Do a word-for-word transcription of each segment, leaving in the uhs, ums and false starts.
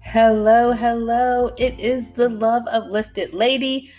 Hello, hello. It is the Love Uplifted Lady.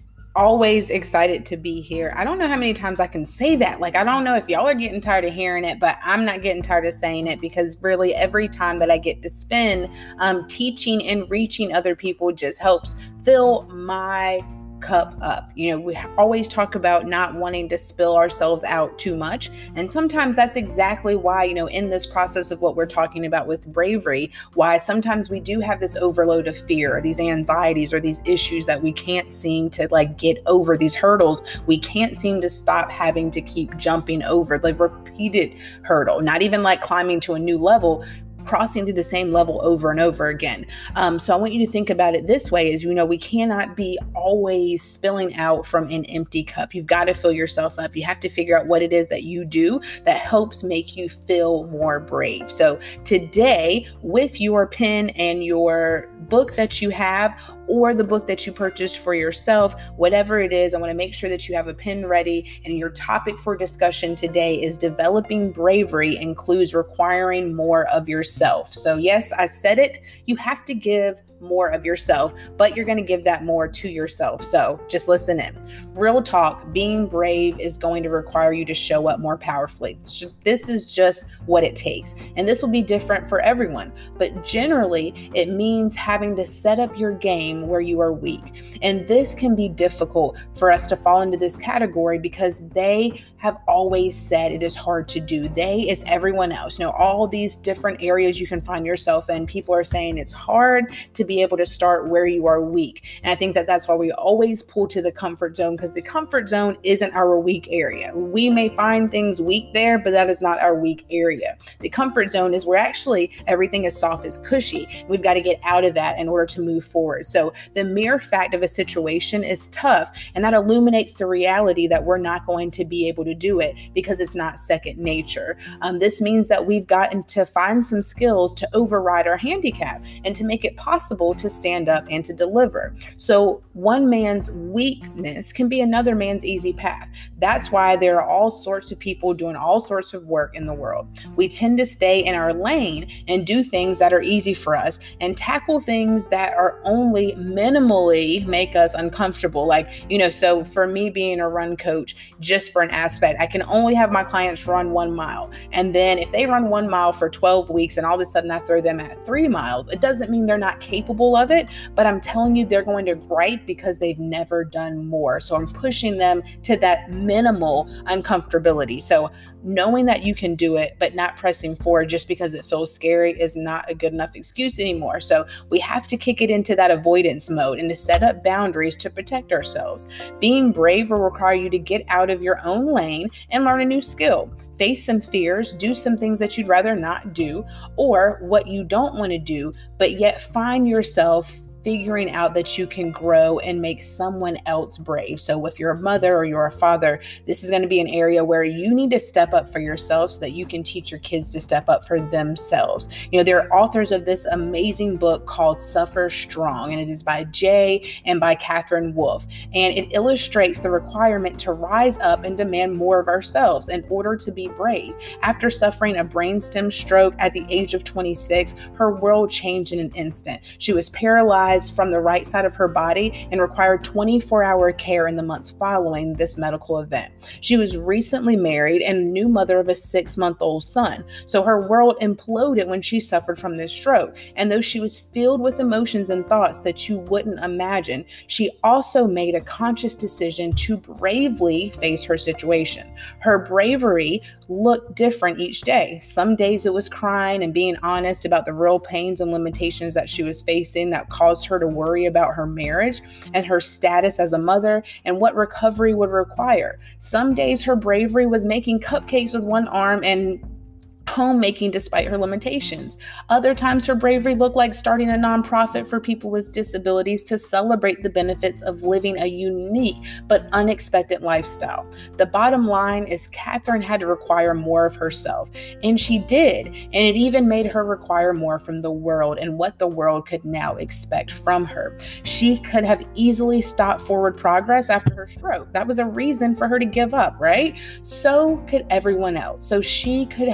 Always excited to be here. I don't know how many times I can say that. Like, I don't know if y'all are getting tired of hearing it, but I'm not getting tired of saying it because really every time that I get to spend um, teaching and reaching other people just helps fill my cup up. You know, we always talk about not wanting to spill ourselves out too much. And sometimes that's exactly why, you know, in this process of what we're talking about with bravery, why sometimes we do have this overload of fear or these anxieties or these issues that we can't seem to like get over, these hurdles we can't seem to stop having to keep jumping over, like repeated hurdle, not even like climbing to a new level, crossing through the same level over and over again. Um, so I want you to think about it this way is, you know, we cannot be always spilling out from an empty cup. You've got to fill yourself up. You have to figure out what it is that you do that helps make you feel more brave. So today, with your pen and your book that you have, or the book that you purchased for yourself, whatever it is, I want to make sure that you have a pen ready. And your topic for discussion today is developing bravery includes requiring more of yourself. So yes, I said it, you have to give more of yourself, but you're going to give that more to yourself. So just listen in. Real talk, being brave is going to require you to show up more powerfully. This is just what it takes. And this will be different for everyone, but generally it means having to set up your game where you are weak. And this can be difficult for us to fall into this category because they have always said it is hard to do. They is everyone else. You know, all these different areas you can find yourself in, people are saying it's hard to be able to start where you are weak. And I think that that's why we always pull to the comfort zone, because the comfort zone isn't our weak area. We may find things weak there, but that is not our weak area. The comfort zone is where actually everything is soft, is cushy. We've got to get out of that in order to move forward. So the mere fact of a situation is tough, and that illuminates the reality that we're not going to be able to do it because it's not second nature. Um, this means that we've gotten to find some skills to override our handicap and to make it possible to stand up and to deliver. So one man's weakness can be another man's easy path. That's why there are all sorts of people doing all sorts of work in the world. We tend to stay in our lane and do things that are easy for us and tackle things that are only minimally make us uncomfortable. Like, you know, so for me being a run coach, just for an aspect, I can only have my clients run one mile. And then if they run one mile for twelve weeks and all of a sudden I throw them at three miles, it doesn't mean they're not capable of it, but I'm telling you, they're going to gripe because they've never done more. So I'm pushing them to that minimal uncomfortability. So knowing that you can do it, but not pressing forward just because it feels scary is not a good enough excuse anymore. So we have to kick it into that avoidance mode and to set up boundaries to protect ourselves. Being brave will require you to get out of your own lane and learn a new skill. Face some fears, do some things that you'd rather not do, or what you don't want to do, but yet find yourself figuring out that you can grow and make someone else brave. So if you're a mother or you're a father, this is going to be an area where you need to step up for yourself so that you can teach your kids to step up for themselves. You know, there are authors of this amazing book called Suffer Strong, and it is by Jay and by Catherine Wolfe. And it illustrates the requirement to rise up and demand more of ourselves in order to be brave. After suffering a brainstem stroke at the age of twenty-six, her world changed in an instant. She was paralyzed from the right side of her body and required twenty-four hour care in the months following this medical event. She was recently married and a new mother of a six month old son. So her world imploded when she suffered from this stroke. And though she was filled with emotions and thoughts that you wouldn't imagine, she also made a conscious decision to bravely face her situation. Her bravery looked different each day. Some days it was crying and being honest about the real pains and limitations that she was facing that caused her to worry about her marriage and her status as a mother and what recovery would require. Some days her bravery was making cupcakes with one arm and homemaking despite her limitations. Other times her bravery looked like starting a nonprofit for people with disabilities to celebrate the benefits of living a unique but unexpected lifestyle. The bottom line is Catherine had to require more of herself, and she did, and it even made her require more from the world and what the world could now expect from her. She could have easily stopped forward progress after her stroke. That was a reason for her to give up, right? So could everyone else. So she could have remained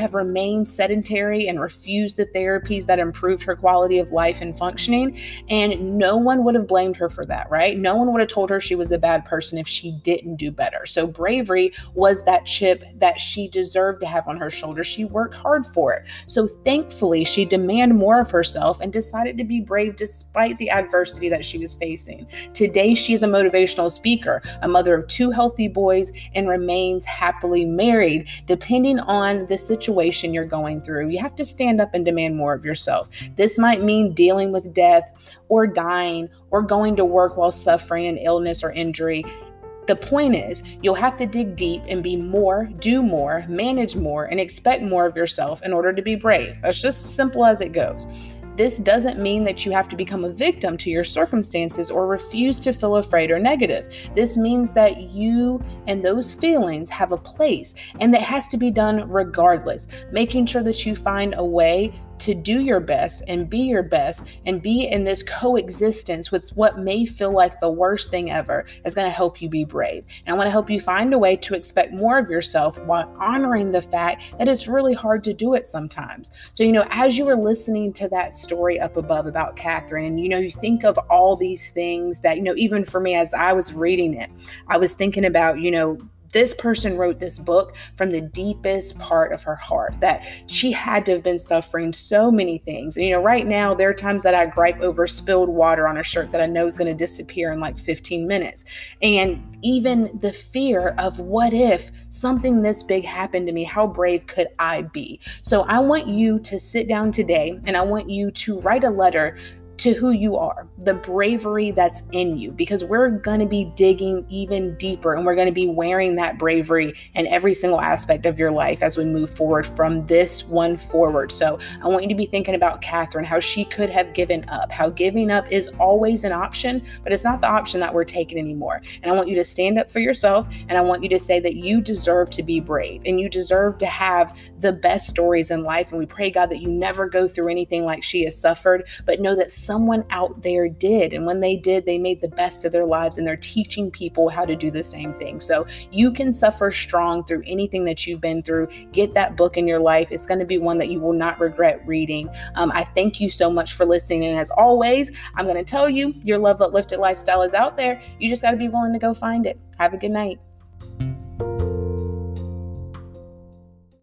remained sedentary and refused the therapies that improved her quality of life and functioning. And no one would have blamed her for that, right? No one would have told her she was a bad person if she didn't do better. So bravery was that chip that she deserved to have on her shoulder. She worked hard for it. So thankfully, she demanded more of herself and decided to be brave despite the adversity that she was facing. Today, she's a motivational speaker, a mother of two healthy boys, and remains happily married. Depending on the situation you're going through, you have to stand up and demand more of yourself. This might mean dealing with death or dying or going to work while suffering an illness or injury. The point is, you'll have to dig deep and be more, do more, manage more, and expect more of yourself in order to be brave. That's just simple as it goes. This doesn't mean that you have to become a victim to your circumstances or refuse to feel afraid or negative. This means that you and those feelings have a place, and that has to be done regardless, making sure that you find a way to do your best and be your best and be in this coexistence with what may feel like the worst thing ever is going to help you be brave. And I want to help you find a way to expect more of yourself while honoring the fact that it's really hard to do it sometimes. So, you know, as you were listening to that story up above about Catherine, and, you know, you think of all these things that, you know, even for me, as I was reading it, I was thinking about, you know, this person wrote this book from the deepest part of her heart, that she had to have been suffering so many things. And, you know, right now, there are times that I gripe over spilled water on a shirt that I know is going to disappear in like fifteen minutes. And even the fear of what if something this big happened to me, how brave could I be? So I want you to sit down today and I want you to write a letter to who you are, the bravery that's in you, because we're going to be digging even deeper and we're going to be wearing that bravery in every single aspect of your life as we move forward from this one forward. So I want you to be thinking about Catherine, how she could have given up, how giving up is always an option, but it's not the option that we're taking anymore. And I want you to stand up for yourself, and I want you to say that you deserve to be brave and you deserve to have the best stories in life. And we pray, God, that you never go through anything like she has suffered, but know that someone out there did. And when they did, they made the best of their lives, and they're teaching people how to do the same thing. So you can suffer strong through anything that you've been through. Get that book in your life. It's going to be one that you will not regret reading. Um, I thank you so much for listening. And as always, I'm going to tell you, your Love Uplifted lifestyle is out there. You just got to be willing to go find it. Have a good night.